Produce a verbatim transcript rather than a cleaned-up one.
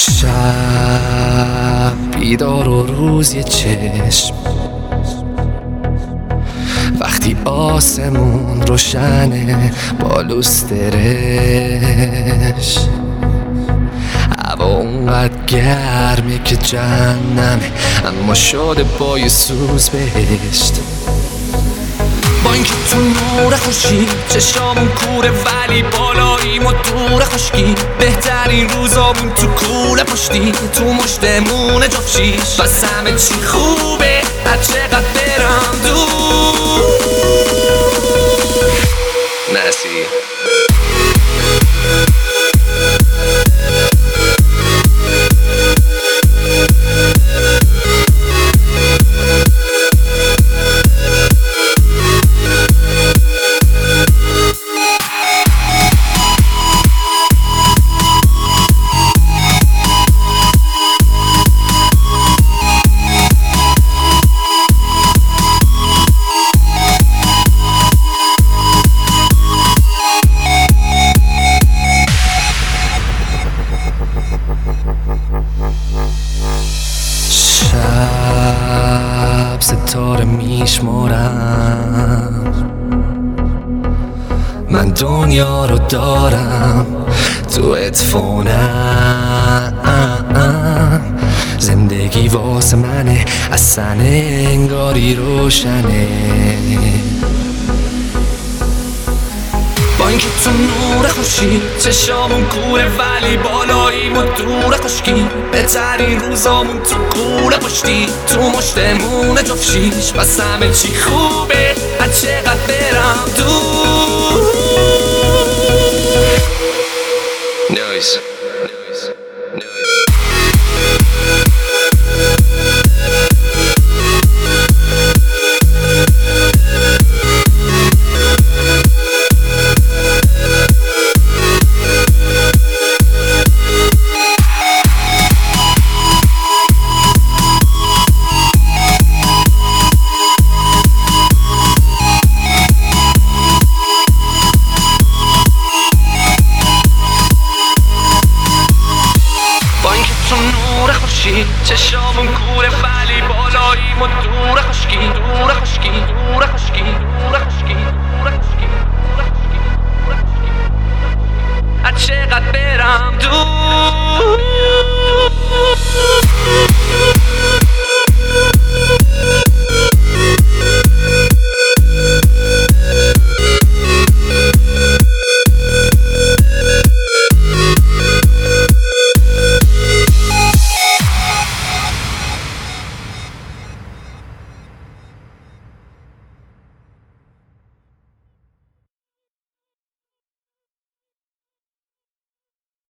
شب بیدار و روز یه چشم، وقتی آسمون روشنه با لوسترش، هوا اونقدر گرمه که جهنمه اما شده با یه سوز بهشت. با اینکه تو نور خورشید چشامون کوره ولی بالاییم و دور خشکی، بهترین روزامون تو کوله پشتی تو مشتمون جفت شیش، بس همه چی خوبه هر چقدر برم دور. نسی شب ستاره میشمارم، من دنیا رو دارم تو ادفونم، زندگی واسه منه اصلا انگاری روشنه. با اینکه تو نور خورشید چشامون کوره ولی بالاییم و دور خشکی، بهترین روزامون تو کوله پشتی تو مشتمون جفت شیش، بس همه چی خوبه هر چقدر برم دور. نویز چشامون کوره ولی بالاییم و دور خشکی دور خشکی دور خشکی دور خشکی دور خشکی دور خشکی هر چقدر برم دور.